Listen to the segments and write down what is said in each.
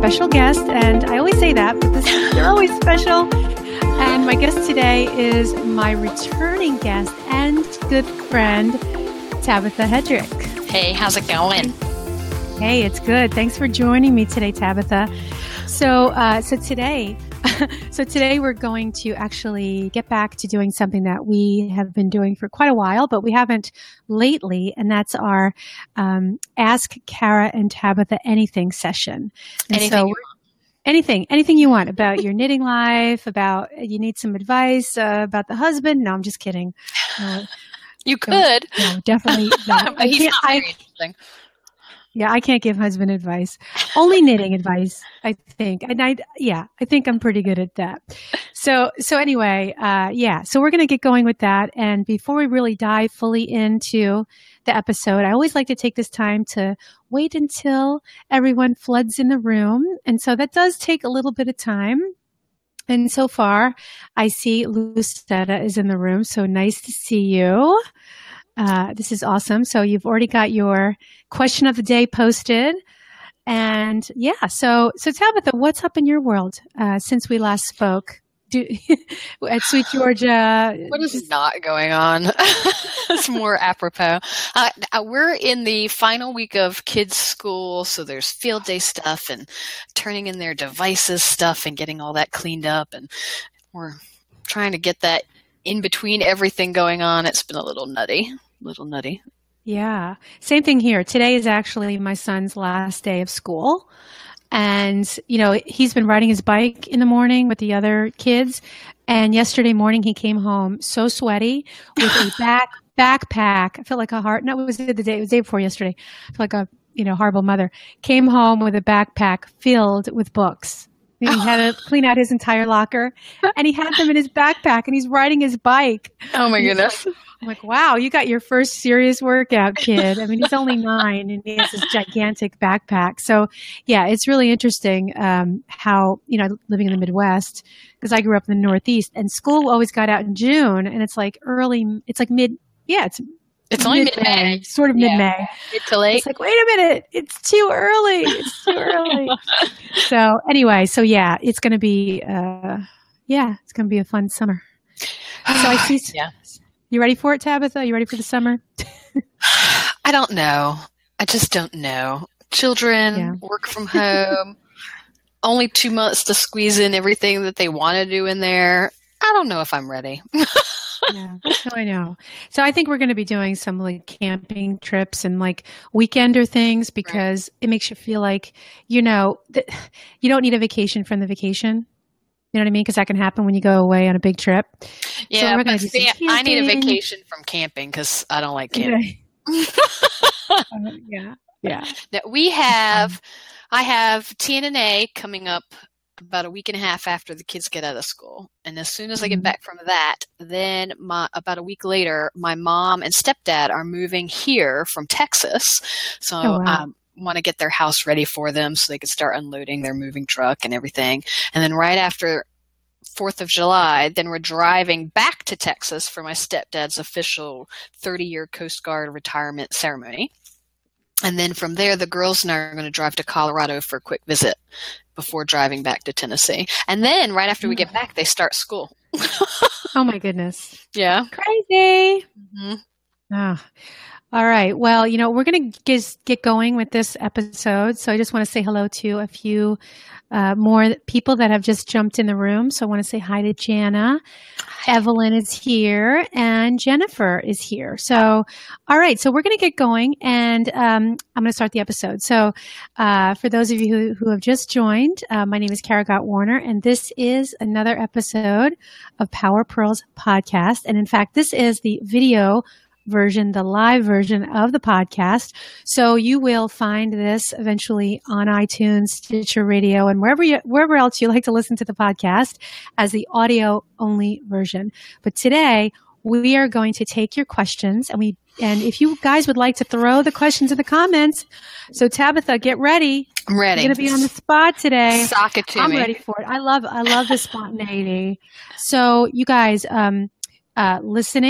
special guest. And I always say that, but they're always special. And my guest today is my returning guest and good friend, Tabitha Hedrick. Hey, how's it going? Hey, it's good. Thanks for joining me today, Tabitha. So today we're going to actually get back to doing something that we have been doing for quite a while, but we haven't lately, and that's our Ask Kara and Tabitha Anything session. And anything you want about your knitting life, about you need some advice about the husband. No, I'm just kidding. You could. No, definitely not. I can't give husband advice. Only knitting advice, I think. And I think I'm pretty good at that. So anyway, so we're going to get going with that. And before we really dive fully into the episode, I always like to take this time to wait until everyone floods in the room. And so that does take a little bit of time. And so far, I see Lucetta is in the room. So nice to see you. This is awesome. So you've already got your question of the day posted. And so Tabitha, what's up in your world since we last spoke at Sweet Georgia? What is not going on? It's more apropos. We're in the final week of kids' school, so there's field day stuff and turning in their devices stuff and getting all that cleaned up. And we're trying to get that in between everything going on. It's been a little nutty. Yeah. Same thing here. Today is actually my son's last day of school. And, he's been riding his bike in the morning with the other kids. And yesterday morning he came home so sweaty with a backpack. I felt like a heart. No, it was the day before yesterday. I felt like a, horrible mother. Came home with a backpack filled with books. He had to clean out his entire locker, and he had them in his backpack, and he's riding his bike. Oh, my goodness. I'm like, wow, you got your first serious workout, kid. I mean, he's only 9, and he has this gigantic backpack. So, yeah, it's really interesting how, living in the Midwest, because I grew up in the Northeast, and school always got out in June, and it's like it's only mid-May. Sort of mid-May. Mid to late. It's like, wait a minute. It's too early. So anyway, it's going to be, it's going to be a fun summer. So I see. Yeah. You ready for it, Tabitha? You ready for the summer? I don't know. I just don't know. Children, work from home, only 2 months to squeeze in everything that they want to do in there. I don't know if I'm ready. Yeah, I know. So I think we're going to be doing some like camping trips and like weekender things because it makes you feel like, you don't need a vacation from the vacation. You know what I mean? Because that can happen when you go away on a big trip. Yeah, but I need a vacation from camping because I don't like camping. Yeah. I have TNNA coming up about a week and a half after the kids get out of school. And as soon as I get back from that, then about a week later, my mom and stepdad are moving here from Texas. So I want to get their house ready for them so they can start unloading their moving truck and everything. And then right after 4th of July, then we're driving back to Texas for my stepdad's official 30-year Coast Guard retirement ceremony. And then from there, the girls and I are going to drive to Colorado for a quick visit before driving back to Tennessee. And then right after we get back, they start school. Oh, my goodness. Yeah. Crazy. Mm-hmm. Oh. All right. Well, we're going to get going with this episode. So I just want to say hello to a few more people that have just jumped in the room. So I want to say hi to Jana. Evelyn is here and Jennifer is here. So, all right. So we're going to get going and I'm going to start the episode. So for those of you who have just joined, my name is Kara Gott Warner and this is another episode of Power Pearls podcast. And in fact, this is the video version, the live version of the podcast. So you will find this eventually on iTunes, Stitcher Radio, and wherever else you like to listen to the podcast as the audio only version. But today we are going to take your questions and if you guys would like to throw the questions in the comments. So Tabitha, get ready. I'm ready. You're going to be on the spot today. Sock it to me. I'm ready for it. I love the spontaneity. So you guys, listening,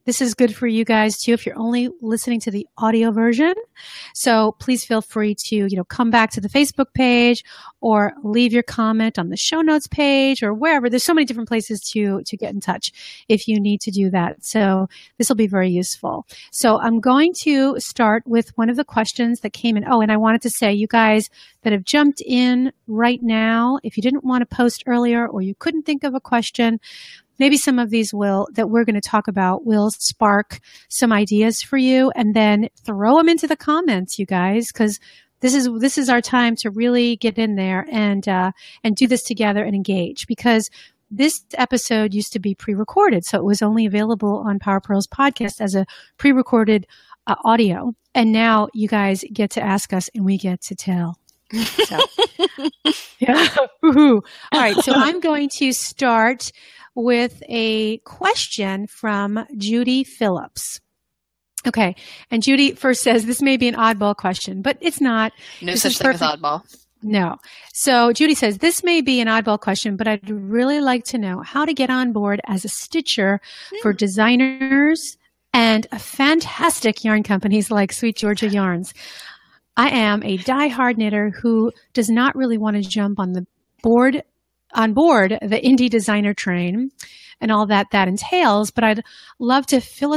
this is good for you guys too if you're only listening to the audio version. So please feel free to, come back to the Facebook page or leave your comment on the show notes page or wherever. There's so many different places to get in touch if you need to do that. So this will be very useful. So I'm going to start with one of the questions that came in. Oh, and I wanted to say, you guys that have jumped in right now, if you didn't want to post earlier or you couldn't think of a question, maybe some of these that we're going to talk about will spark some ideas for you, and then throw them into the comments, you guys, because this is our time to really get in there and do this together and engage, because this episode used to be pre-recorded, so it was only available on Power Pearls podcast as a pre-recorded audio, and now you guys get to ask us and we get to tell. So, yeah. All right, so I'm going to start with a question from Judy Phillips. Okay. And Judy first says, this may be an oddball question, but it's not. No such thing as oddball. No. So Judy says, this may be an oddball question, but I'd really like to know how to get on board as a stitcher for designers and fantastic yarn companies like Sweet Georgia Yarns. I am a diehard knitter who does not really want to jump on board the indie designer train and all that entails, but I'd love to fill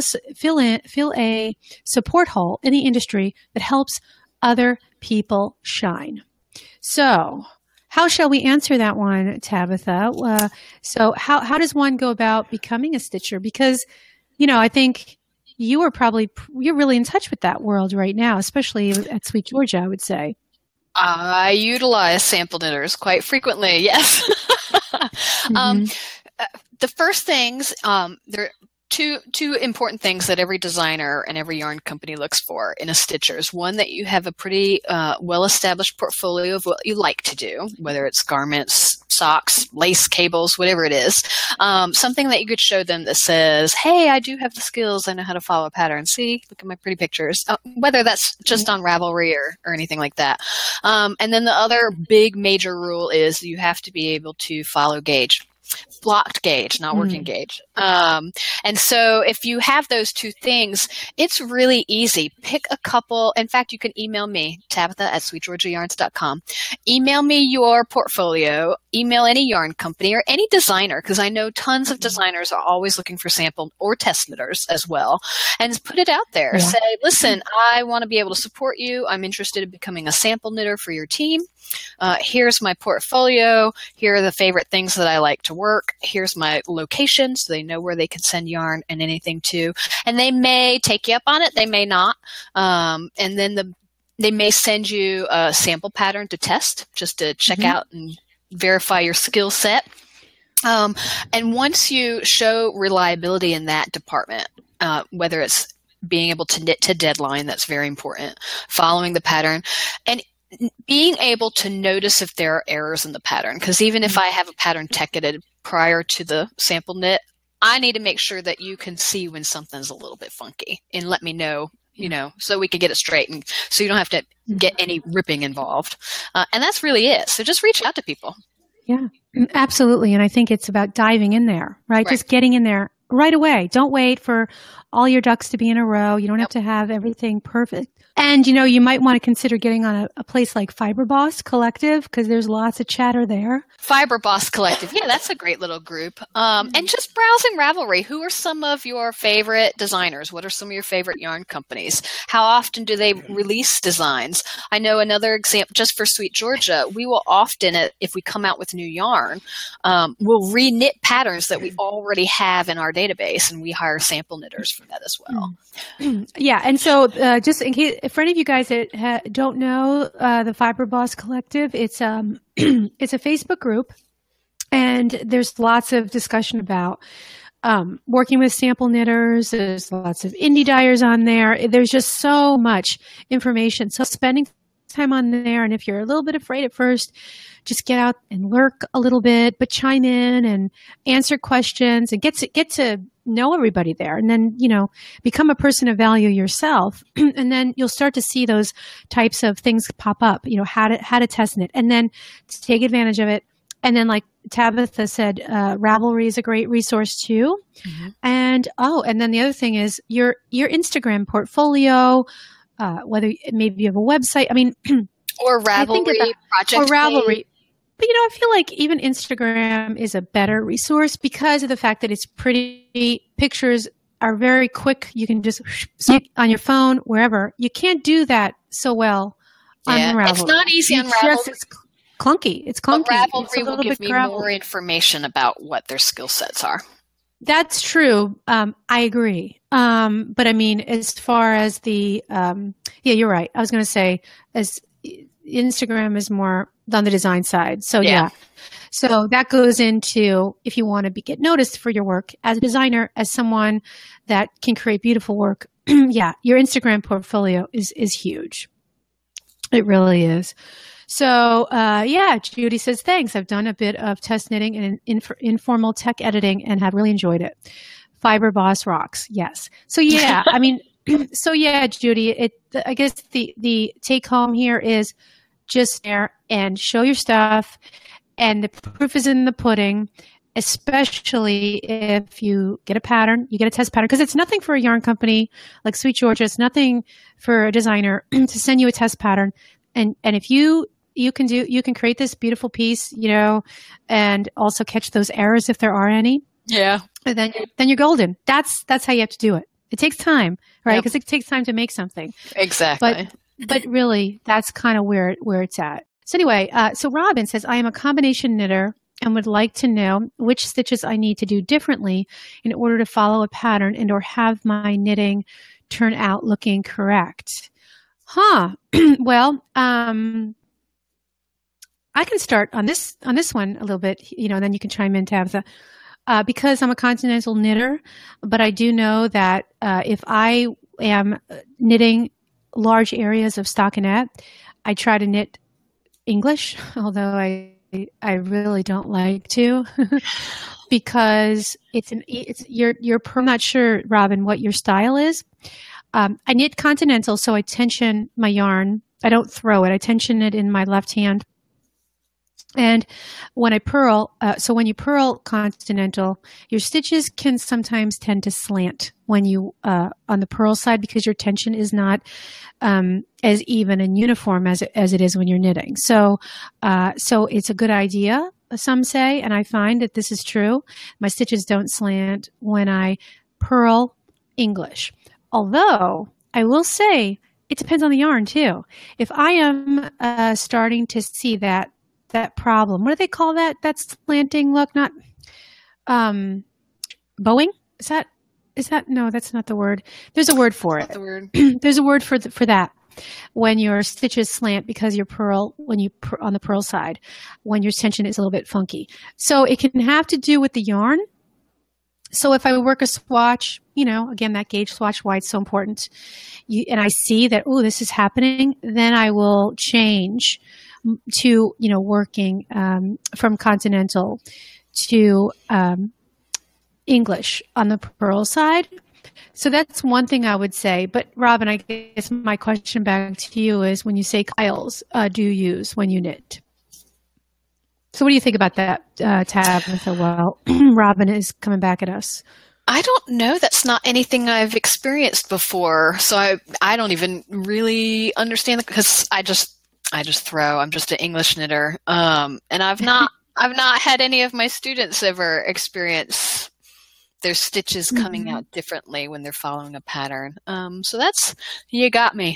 a support hole in the industry that helps other people shine. So how shall we answer that one, Tabitha? So how does one go about becoming a stitcher? Because, I think you're really in touch with that world right now, especially at Sweet Georgia, I would say. I utilize sample knitters quite frequently, yes. Mm-hmm. The first things, there are two important things that every designer and every yarn company looks for in a stitcher is one, that you have a pretty well-established portfolio of what you like to do, whether it's garments, socks, lace, cables, whatever it is. Something that you could show them that says, hey, I do have the skills. I know how to follow a pattern. See, look at my pretty pictures. Whether that's just on Ravelry or anything like that. And then the other big major rule is you have to be able to follow gauge. Blocked gauge, not working gauge. And so if you have those two things, it's really easy. Pick a couple. In fact, you can email me, Tabitha@sweetgeorgiayarns.com. Email me your portfolio. Email any yarn company or any designer, because I know tons of designers are always looking for sample or test knitters as well. And put it out there. Yeah. Say, listen, I want to be able to support you. I'm interested in becoming a sample knitter for your team. Here's my portfolio. Here are the favorite things that I like to work. Here's my location, so they know where they can send yarn and anything to. And they may take you up on it. They may not. And then they may send you a sample pattern to test, just to check out and verify your skill set. And once you show reliability in that department, whether it's being able to knit to deadline, that's very important, following the pattern, and being able to notice if there are errors in the pattern, because even if I have a pattern ticketed prior to the sample knit, I need to make sure that you can see when something's a little bit funky and let me know, so we can get it straight, and so you don't have to get any ripping involved. And that's really it. So just reach out to people. Yeah, absolutely. And I think it's about diving in there, right? Just getting in there right away. Don't wait for all your ducks to be in a row. You don't have to have everything perfect. And, you might want to consider getting on a place like Fiberboss Collective, because there's lots of chatter there. Fiberboss Collective. Yeah, that's a great little group. And just browsing Ravelry. Who are some of your favorite designers? What are some of your favorite yarn companies? How often do they release designs? I know another example, just for Sweet Georgia, we will often, if we come out with new yarn, we'll re-knit patterns that we already have in our database, and we hire sample knitters for that as well. Yeah, and so just in case, for any of you guys that don't know the Fiberboss Collective, it's it's a Facebook group, and there's lots of discussion about working with sample knitters. There's lots of indie dyers on there. There's just so much information. So spending time on there, and if you're a little bit afraid at first, just get out and lurk a little bit, but chime in and answer questions and get to know everybody there, and then, become a person of value yourself. And then you'll start to see those types of things pop up, how to test knit, and then to take advantage of it. And then, like Tabitha said, Ravelry is a great resource too. And And then the other thing is your Instagram portfolio, whether maybe you have a website. I mean, or Ravelry, Project or Ravelry. But I feel like even Instagram is a better resource because of the fact that it's pretty. Pictures are very quick. You can just stick on your phone wherever. You can't do that so well on Ravelry. It's not easy on Ravelry. It's clunky. It's clunky. But Ravelry will give me more information about what their skill sets are. That's true. I agree. But I mean, as far as the, you're right. I was going to say as Instagram is more on the design side. So yeah. So that goes into if you want to get noticed for your work as a designer, as someone that can create beautiful work. Your Instagram portfolio is huge. It really is. So, Judy says, thanks. I've done a bit of test knitting and informal tech editing and have really enjoyed it. Fiber Boss rocks. Yes. So, I mean, Judy, I guess the take home here is just there and show your stuff. And the proof is in the pudding, especially if you get a pattern, you get a test pattern, because it's nothing for a yarn company like Sweet Georgia. It's nothing for a designer to send you a test pattern. And if you can create this beautiful piece, and also catch those errors if there are any. Yeah. And then you're golden. That's how you have to do it. It takes time, right? Because it takes time to make something. Exactly. But really, that's kind of where it's at. So anyway, so Robin says, I am a combination knitter and would like to know which stitches I need to do differently in order to follow a pattern and or have my knitting turn out looking correct. Well, I can start on this one a little bit, and then you can chime in, Tabitha. Because I'm a continental knitter, but I do know that if I am knitting large areas of stockinette, I try to knit English, although I really don't like to, because I'm not sure, Robin, what your style is. I knit continental, so I tension my yarn. I don't throw it. I tension it in my left hand. And when I purl, so when you purl continental, your stitches can sometimes tend to slant when you, on the purl side, because your tension is not, as even and uniform as it is when you're knitting. So it's a good idea, some say, and I find that this is true. My stitches don't slant when I purl English. Although I will say it depends on the yarn too. If I am, starting to see that problem. What do they call that? That slanting look, not bowing? Is that no, that's not the word. There's a word for it. The word. There's a word for that. When your stitches slant because your purl, on the purl side, when your tension is a little bit funky. So it can have to do with the yarn. So if I work a swatch, again, that gauge swatch, why it's so important, and I see that, this is happening, then I will change to, working from continental to English on the purl side. So that's one thing I would say. But Robin, I guess my question back to you is, when you say Kyles, do you use when you knit? So what do you think about that, Tabitha? Well, Robin is coming back at us. I don't know. That's not anything I've experienced before. So I don't even really understand it, because I just throw. I'm just an English knitter. And I've not had any of my students ever experience their stitches coming out differently when they're following a pattern. So that's, you got me.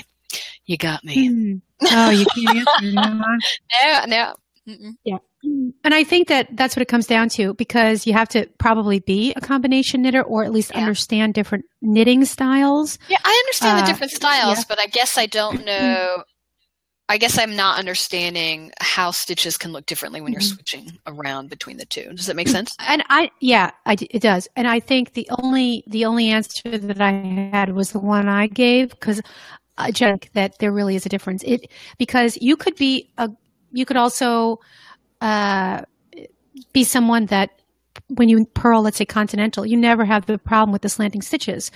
Oh, you can't answer. No. Yeah. And I think that's what it comes down to, because you have to probably be a combination knitter, or at least understand different knitting styles. Yeah, I understand the different styles, but I guess I don't know. I guess I'm not understanding how stitches can look differently when you're switching around between the two. Does that make sense? And it does. And I think the only answer that I had was the one I gave, because I think that there really is a difference. Because you could also be someone that, when you purl, let's say continental, you never have the problem with the slanting stitches,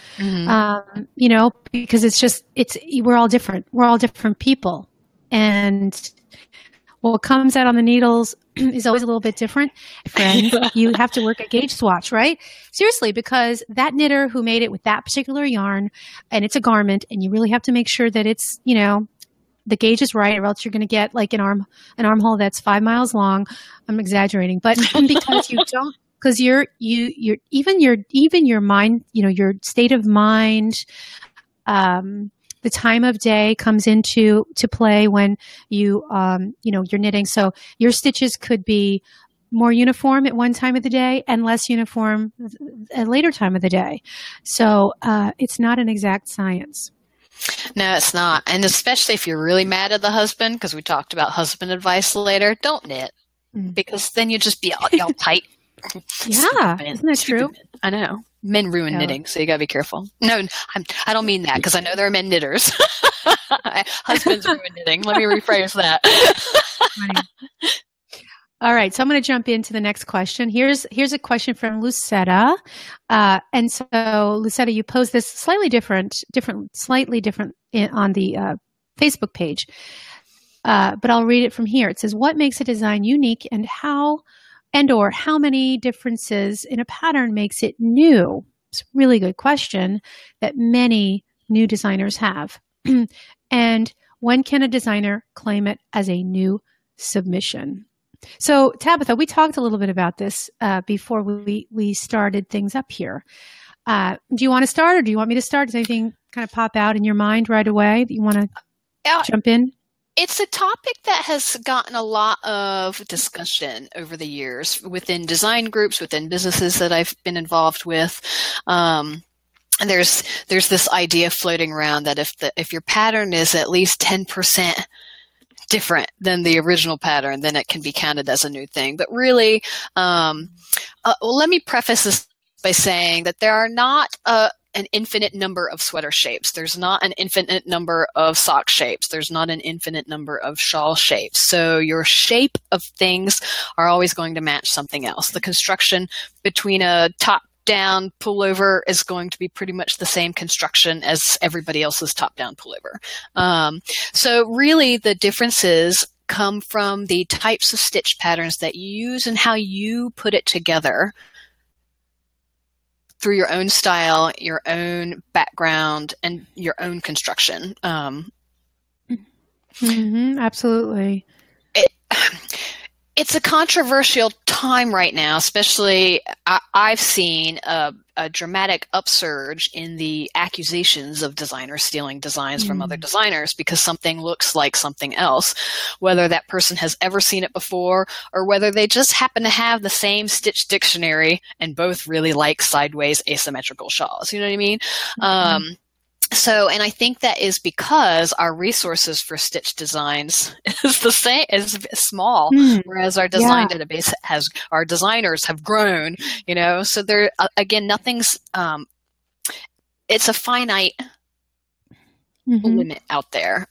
because we're all different. We're all different people. And what comes out on the needles is always a little bit different. Friends, you have to work a gauge swatch, right? Seriously, because that knitter who made it with that particular yarn, and it's a garment, and you really have to make sure that it's, the gauge is right, or else you're going to get like an armhole that's 5 miles long. I'm exaggerating, but because you don't, because you're even your mind, your state of mind, the time of day comes into play when you're knitting. So your stitches could be more uniform at one time of the day and less uniform at a later time of the day. So it's not an exact science. No, it's not. And especially if you're really mad at the husband, because we talked about husband advice later, don't knit, because then you just be all tight. Yeah, isn't that true? I know. Men ruin knitting, so you gotta be careful. No, I don't mean that, because I know there are men knitters. Husbands ruin knitting. Let me rephrase that. All right, so I'm going to jump into the next question. Here's a question from Lucetta, and so Lucetta, you posed this slightly different on the Facebook page, but I'll read it from here. It says, "What makes a design unique, and how many differences in a pattern makes it new?" It's a really good question that many new designers have. And when can a designer claim it as a new submission? So Tabitha, we talked a little bit about this before we started things up here. Do you want to start, or do you want me to start? Does anything kind of pop out in your mind right away that you want to jump in? It's a topic that has gotten a lot of discussion over the years within design groups, within businesses that I've been involved with. And there's this idea floating around that if your pattern is at least 10% different than the original pattern, then it can be counted as a new thing. But really, let me preface this by saying that there are not an infinite number of sweater shapes. There's not an infinite number of sock shapes. There's not an infinite number of shawl shapes. So your shape of things are always going to match something else. The construction between a top-down pullover is going to be pretty much the same construction as everybody else's top-down pullover. So really the differences come from the types of stitch patterns that you use and how you put it together through your own style, your own background, and your own construction. Absolutely. It's a controversial time right now, especially I've seen a dramatic upsurge in the accusations of designers stealing designs from other designers because something looks like something else, whether that person has ever seen it before or whether they just happen to have the same stitch dictionary and both really like sideways asymmetrical shawls. You know what I mean? And I think that is because our resources for stitch designs is the same, is small, whereas our design database our designers have grown, so there, again, nothing's, it's a finite limit out there.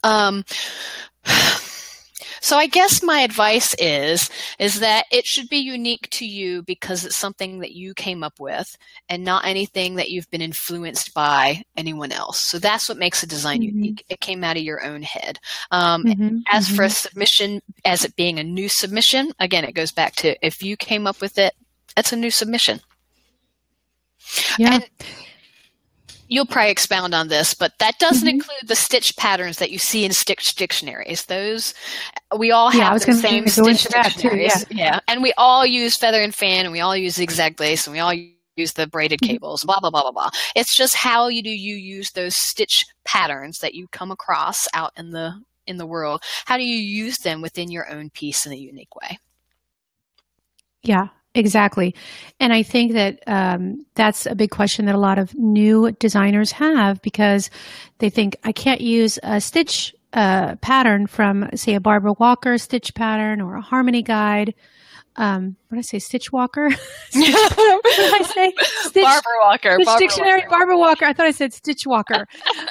So I guess my advice is that it should be unique to you because it's something that you came up with and not anything that you've been influenced by anyone else. So that's what makes a design unique. It came out of your own head. As for a submission, as it being a new submission, again, it goes back to if you came up with it, it's a new submission. Yeah. And you'll probably expound on this, but that doesn't include the stitch patterns that you see in stitch dictionaries. Those, we all have the same stitch dictionaries. Yeah. And we all use feather and fan, and we all use zigzag lace, and we all use the braided cables, blah, blah, blah, blah, blah. It's just how you use those stitch patterns that you come across out in the world. How do you use them within your own piece in a unique way? Yeah. Exactly. And I think that that's a big question that a lot of new designers have because they think, I can't use a stitch pattern from, say, a Barbara Walker stitch pattern or a Harmony Guide. What did I say? Stitch Walker? What did I say? Barbara Walker. Stitch Dictionary, Barbara Walker. I thought I said Stitch Walker.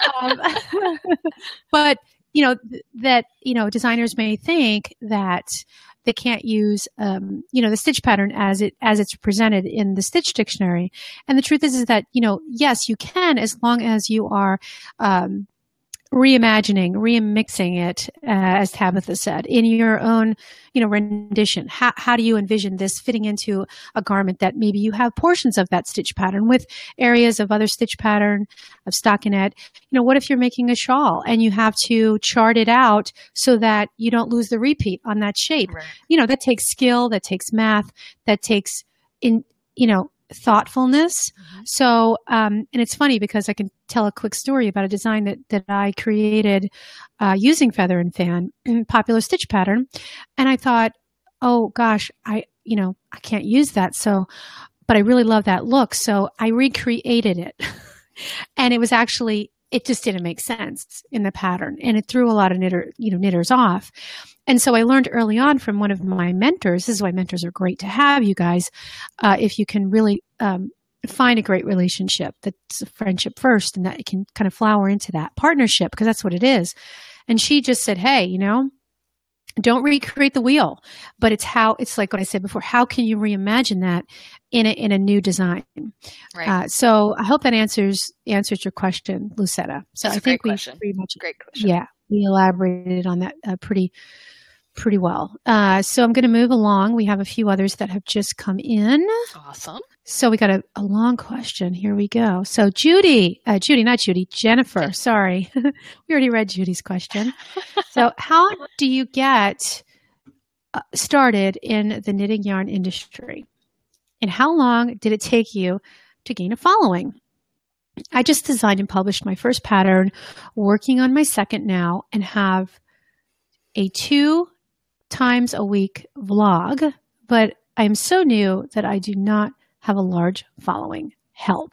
But, designers may think that they can't use, the stitch pattern as it's presented in the stitch dictionary. And the truth is that, yes, you can, as long as you are, reimagining, remixing it, as Tabitha said, in your own, rendition. How do you envision this fitting into a garment that maybe you have portions of that stitch pattern with areas of other stitch pattern, of stockinette? What if you're making a shawl and you have to chart it out so that you don't lose the repeat on that shape? Right. That takes skill, that takes math, that takes thoughtfulness. Mm-hmm. So, and it's funny because I can tell a quick story about a design that I created using Feather and Fan, popular stitch pattern. And I thought, oh gosh, I can't use that. So, but I really love that look. So I recreated it. And it was actually, it just didn't make sense in the pattern. And it threw a lot of knitters off. And so I learned early on from one of my mentors. This is why mentors are great to have, you guys. If you can really find a great relationship that's a friendship first, and that it can kind of flower into that partnership, because that's what it is. And she just said, hey, don't recreate the wheel, but it's like what I said before, how can you reimagine that in a new design? Right. So I hope that answers your question, Lucetta. So I think we pretty much, great question. Yeah, we elaborated on that pretty well. So I'm going to move along. We have a few others that have just come in. Awesome. So we got a long question. Here we go. So Jennifer, sorry. We already read Judy's question. So how do you get started in the knitting yarn industry? And how long did it take you to gain a following? I just designed and published my first pattern, working on my second now, and have a 2 times a week vlog, but I'm so new that I do not have a large following. Help.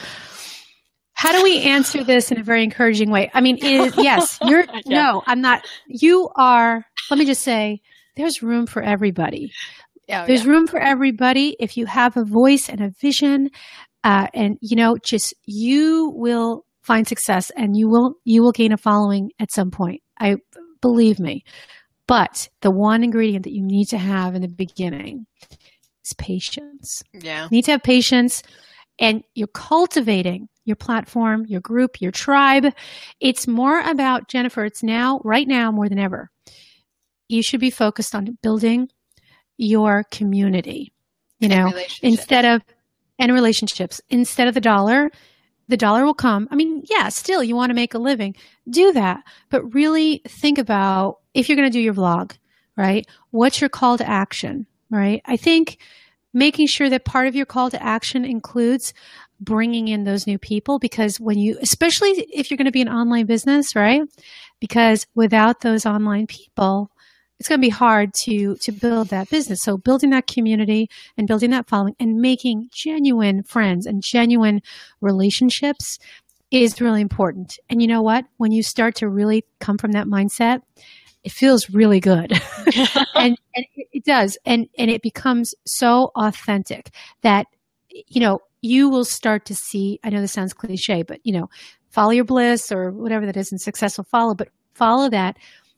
How do we answer this in a very encouraging way? I mean, yes, you're, yeah. No, I'm not. You are, let me just say, there's room for everybody. There's room for everybody. If you have a voice and a vision, and just you will find success, and you will gain a following at some point. Believe me. But the one ingredient that you need to have in the beginning is patience. Yeah. You need to have patience, and you're cultivating your platform, your group, your tribe. It's more about, Jennifer, right now more than ever, you should be focused on building your community, instead of relationships. Instead of the dollar will come. I mean, yeah, still you want to make a living, do that, but really think about, if you're going to do your vlog, right? What's your call to action, right? I think making sure that part of your call to action includes bringing in those new people, because especially if you're going to be an online business, right? Because without those online people, it's going to be hard to build that business. So building that community and building that following and making genuine friends and genuine relationships is really important. And you know what? When you start to really come from that mindset, it feels really good. and it does. And it becomes so authentic that, you will start to see, I know this sounds cliche, but, follow your bliss or whatever that is, and successful follow, but follow that,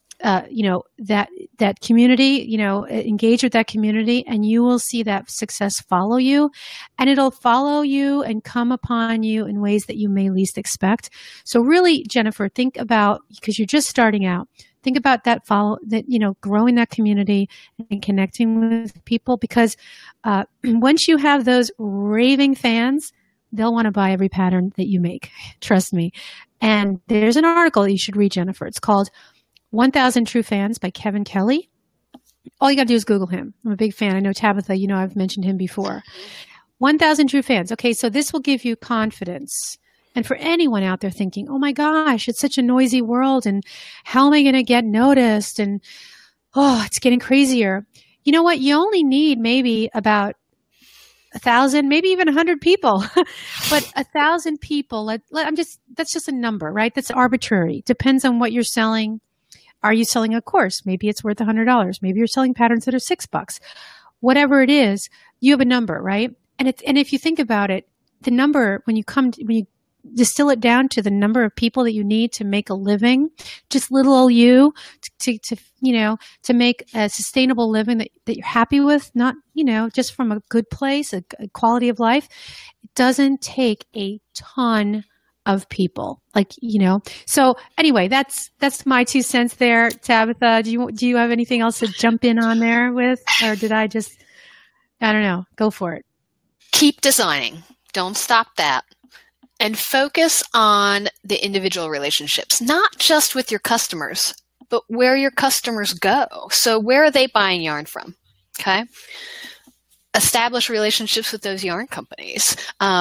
that community, engage with that community, and you will see that success follow you, and it'll follow you and come upon you in ways that you may least expect. So really, Jennifer, think about, because you're just starting out, think about growing that community and connecting with people, because once you have those raving fans, they'll want to buy every pattern that you make. Trust me. And there's an article that you should read, Jennifer. It's called 1,000 True Fans by Kevin Kelly. All you got to do is Google him. I'm a big fan. I know Tabitha, I've mentioned him before. 1,000 True Fans. Okay, so this will give you confidence. And for anyone out there thinking, oh my gosh, it's such a noisy world, and how am I going to get noticed? And, it's getting crazier. You know what? You only need maybe about 1,000, maybe even 100 people, but 1,000 people. That's just a number, right? That's arbitrary. Depends on what you're selling. Are you selling a course? Maybe it's worth $100. Maybe you're selling patterns that are $6. Whatever it is, you have a number, right? And if you think about it, the number, when you distill it down to the number of people that you need to make a living, just little old you, to make a sustainable living that you're happy with, not, just from a good place, a quality of life. It doesn't take a ton of people. Like, so anyway, that's my 2 cents there. Tabitha, do you have anything else to jump in on there with, or did I don't know, go for it. Keep designing. Don't stop that. And focus on the individual relationships, not just with your customers, but where your customers go. So where are they buying yarn from? Okay. Establish relationships with those yarn companies.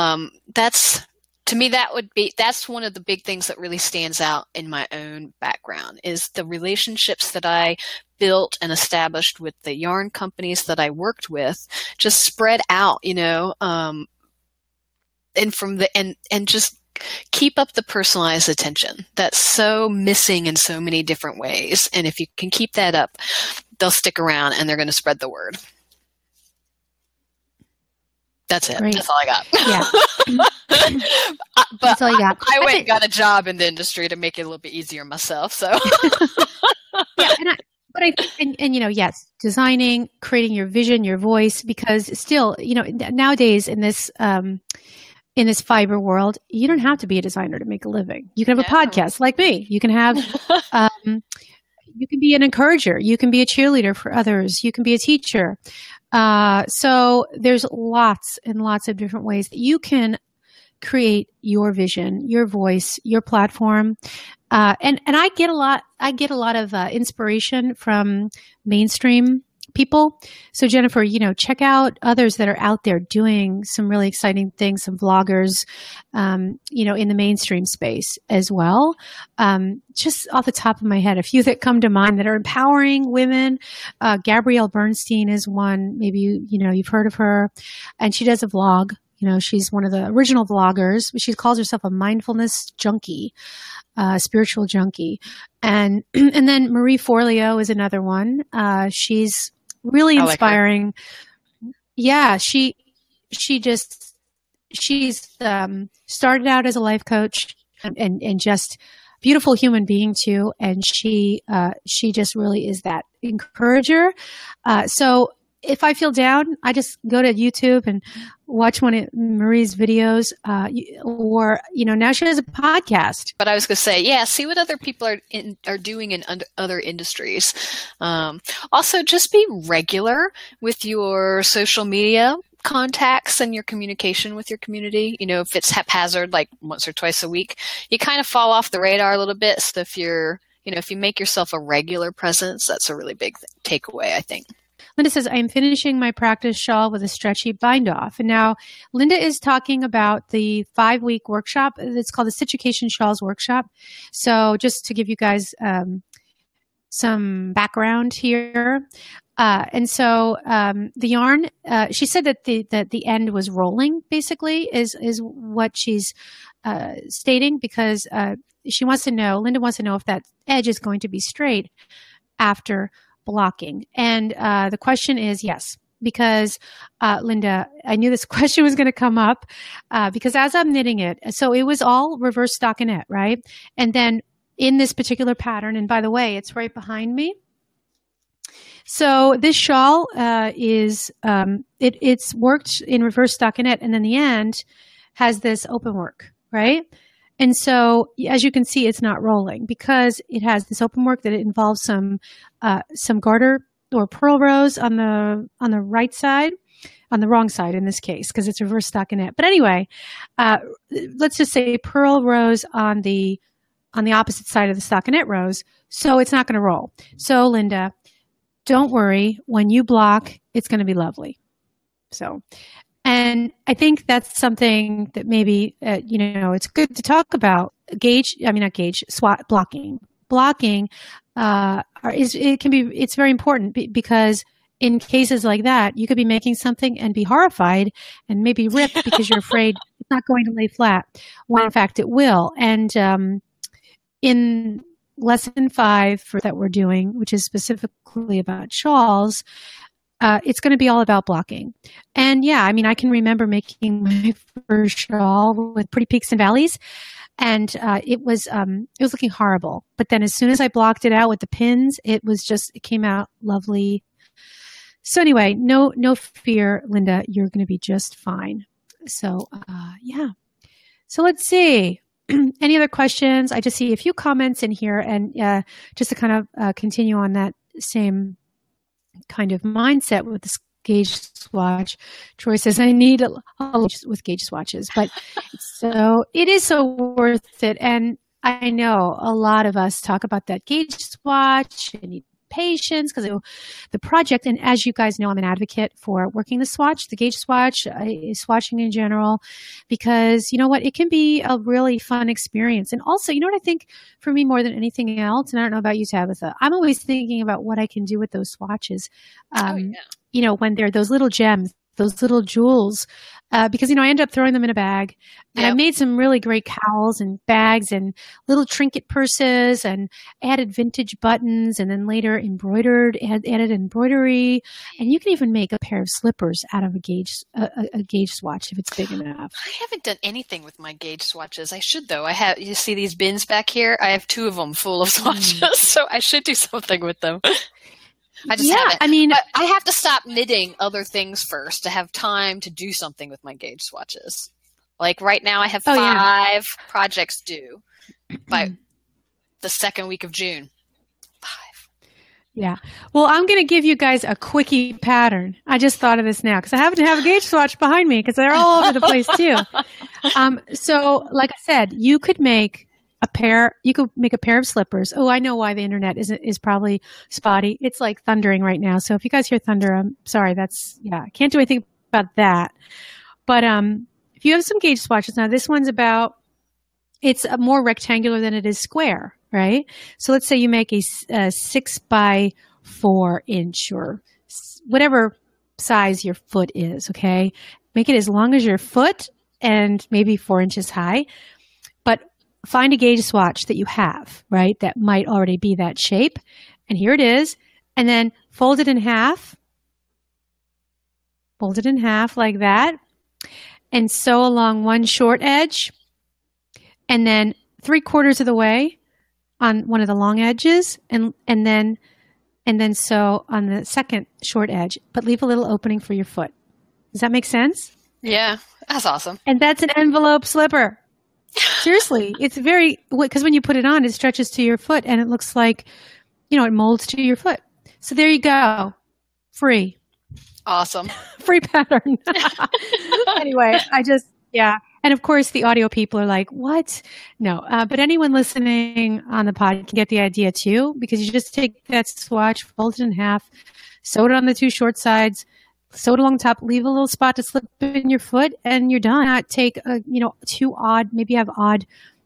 To me, that's one of the big things that really stands out in my own background is the relationships that I built and established with the yarn companies that I worked with, just spread out, and just keep up the personalized attention. That's so missing in so many different ways. And if you can keep that up, they'll stick around and they're going to spread the word. That's it. Great. That's all I got. Yeah. But that's all you got. I went and got a job in the industry to make it a little bit easier myself. So yeah, yes, designing, creating your vision, your voice, because still, nowadays in this fiber world, you don't have to be a designer to make a living. You can have a podcast like me. You can have, you can be an encourager. You can be a cheerleader for others. You can be a teacher. So there's lots and lots of different ways that you can create your vision, your voice, your platform. And I get a lot of inspiration from mainstream people. So Jennifer, check out others that are out there doing some really exciting things, some vloggers, in the mainstream space as well. Just off the top of my head, a few that come to mind that are empowering women. Gabrielle Bernstein is one. Maybe you've heard of her, and she does a vlog. She's one of the original vloggers. She calls herself a mindfulness junkie, spiritual junkie. And then Marie Forleo is another one. She's really inspiring. Like yeah, she's started out as a life coach and just beautiful human being too. And she just really is that encourager. So if I feel down, I just go to YouTube and watch one of Marie's videos, or now she has a podcast. But I was going to say, see what other people are doing in other industries. Also, just be regular with your social media contacts and your communication with your community. If it's haphazard, like once or twice a week, you kind of fall off the radar a little bit. So if you make yourself a regular presence, that's a really big takeaway, I think. Linda says, I am finishing my practice shawl with a stretchy bind off. And now Linda is talking about the 5-week workshop. It's called the Stitchucation Shawls Workshop. So just to give you guys some background here. And so the yarn, she said that the end was rolling, basically, is what she's stating, because Linda wants to know if that edge is going to be straight after blocking. And the question is yes, because Linda, I knew this question was going to come up because as I'm knitting it, so it was all reverse stockinette, right? And then in this particular pattern, and by the way, it's right behind me. So this shawl is it's worked in reverse stockinette, and then the end has this open work, right? And so, as you can see, it's not rolling because it has this open work that it involves some garter or purl rows on the right side, on the wrong side in this case because it's reverse stockinette. But anyway, let's just say purl rows on the opposite side of the stockinette rows, so it's not going to roll. So, Linda, don't worry. When you block, it's going to be lovely. So. And I think that's something that maybe, it's good to talk about. SWOT blocking. Blocking it's very important because in cases like that, you could be making something and be horrified and maybe rip because you're afraid it's not going to lay flat, when in fact it will. And in lesson 5 that we're doing, which is specifically about shawls, it's going to be all about blocking. And I can remember making my first shawl with pretty peaks and valleys, and it was looking horrible. But then as soon as I blocked it out with the pins, it came out lovely. So anyway, no fear, Linda, you're going to be just fine. So, So let's see. any other questions? I just see a few comments in here, and just to kind of continue on that same kind of mindset with this gauge swatch. Troy says, I need a with gauge swatches, but so it is so worth it. And I know a lot of us talk about that gauge swatch and need patience because the project, and as you guys know, I'm an advocate for working the swatch, the gauge swatch, swatching in general, because you know what, it can be a really fun experience. And also, you know what I think for me more than anything else, and I don't know about you, Tabitha, I'm always thinking about what I can do with those swatches. You know, when they're those little gems, those little jewels, because, you know, I end up throwing them in a bag. And I've made some really great cowls and bags and little trinket purses and added vintage buttons and then later added embroidery. And you can even make a pair of slippers out of a gauge swatch if it's big enough. I haven't done anything with my gauge swatches. I should, though. You see these bins back here? I have 2 of them full of swatches, so I should do something with them. I just haven't. I mean, but I have to stop knitting other things first to have time to do something with my gauge swatches. Like right now, I have 5 projects due by the second week of June. 5. Yeah. Well, I'm going to give you guys a quickie pattern. I just thought of this now because I happen to have a gauge swatch behind me because they're all over the place too. So, like I said, you could make a pair of slippers. Oh, I know why the internet is probably spotty. It's like thundering right now. So if you guys hear thunder, I'm sorry. I can't do anything about that. But if you have some gauge swatches, now this one's it's more rectangular than it is square, right? So let's say you make a 6 by 4 inch or whatever size your foot is, okay? Make it as long as your foot and maybe 4 inches high. But find a gauge swatch that you have, right, that might already be that shape. And here it is. And then fold it in half. Fold it in half like that. And sew along one short edge. And then 3/4 of the way on one of the long edges. And then sew on the second short edge. But leave a little opening for your foot. Does that make sense? Yeah, that's awesome. And that's an envelope slipper. Seriously, it's because when you put it on, it stretches to your foot and it looks like, you know, it molds to your foot. So there you go. Free. Awesome. Free pattern. Anyway, And of course, the audio people are like, what? No. But anyone listening on the pod can get the idea too, because you just take that swatch, fold it in half, sew it on the 2 short sides, sew it along top, leave a little spot to slip in your foot, and you're done. Not take, maybe you have odd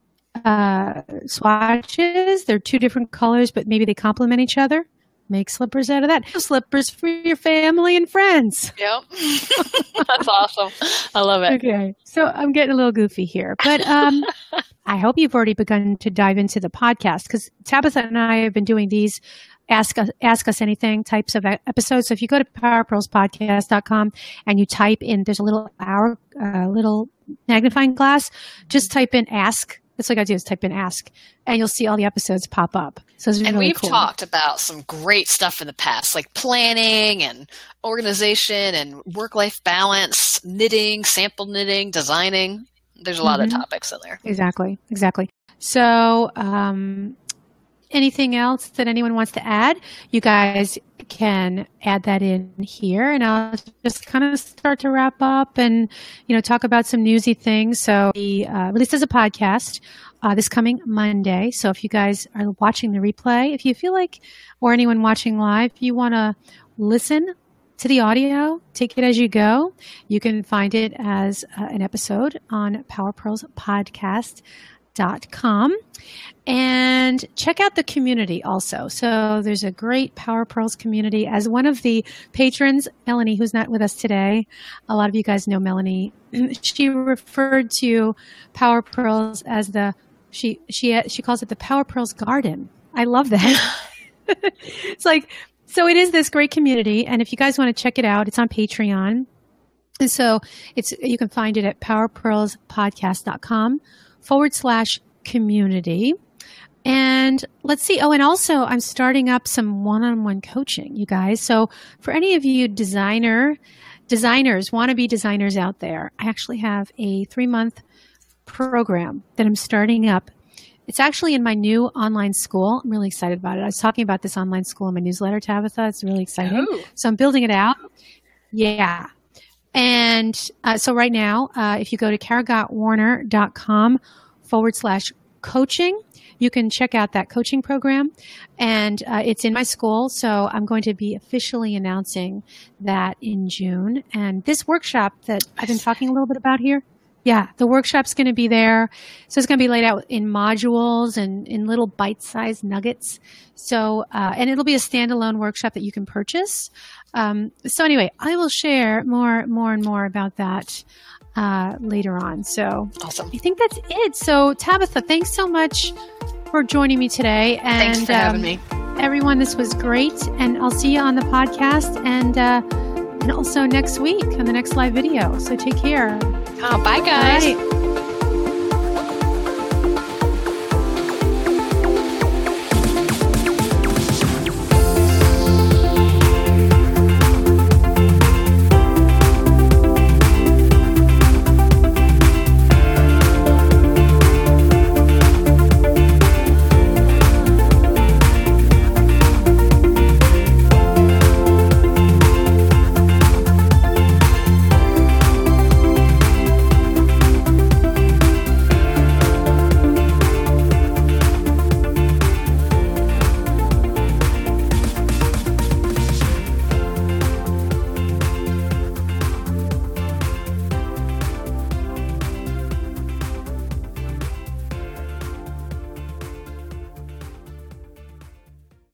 swatches. They're 2 different colors, but maybe they complement each other. Make slippers out of that. Slippers for your family and friends. Yep. That's awesome. I love it. Okay. So I'm getting a little goofy here, but I hope you've already begun to dive into the podcast because Tabitha and I have been doing these Ask Us Anything types of episodes. So if you go to powerpearlspodcast.com and you type in, there's a little little magnifying glass, just type in ask. That's what I do is type in ask and you'll see all the episodes pop up. So it's really we've cool. talked about some great stuff in the past, like planning and organization and work-life balance, knitting, sample knitting, designing. There's a lot of topics in there. Exactly. So, anything else that anyone wants to add, you guys can add that in here and I'll just kind of start to wrap up and, talk about some newsy things. So we released as a podcast this coming Monday. So if you guys are watching the replay, if you feel like, or anyone watching live, you want to listen to the audio, take it as you go, you can find it as an episode on powerpearlspodcast.com. And check out the community also. So there's a great Power Pearls community. As one of the patrons, Melanie, who's not with us today, a lot of you guys know Melanie. She referred to Power Pearls as she calls it the Power Pearls Garden. I love that. It's like, so it is this great community. And if you guys want to check it out, it's on Patreon. And so you can find it at powerpearlspodcast.com/community. And let's see. Oh, and also I'm starting up some one-on-one coaching, you guys. So for any of you designers, wannabe designers out there, I actually have a 3-month program that I'm starting up. It's actually in my new online school. I'm really excited about it. I was talking about this online school in my newsletter, Tabitha. It's really exciting. Oh. So I'm building it out. Yeah. And so right now, if you go to karagottwarner.com/coaching, you can check out that coaching program. And it's in my school. So I'm going to be officially announcing that in June. And this workshop that I've been talking a little bit about here, yeah, the workshop's going to be there. So it's going to be laid out in modules and in little bite-sized nuggets. So, and it'll be a standalone workshop that you can purchase. So anyway, I will share more and more about that later on. So awesome. I think that's it. So Tabitha, thanks so much for joining me today. And thanks for having me. Everyone, this was great. And I'll see you on the podcast and also next week on the next live video. So take care. Oh, bye, guys.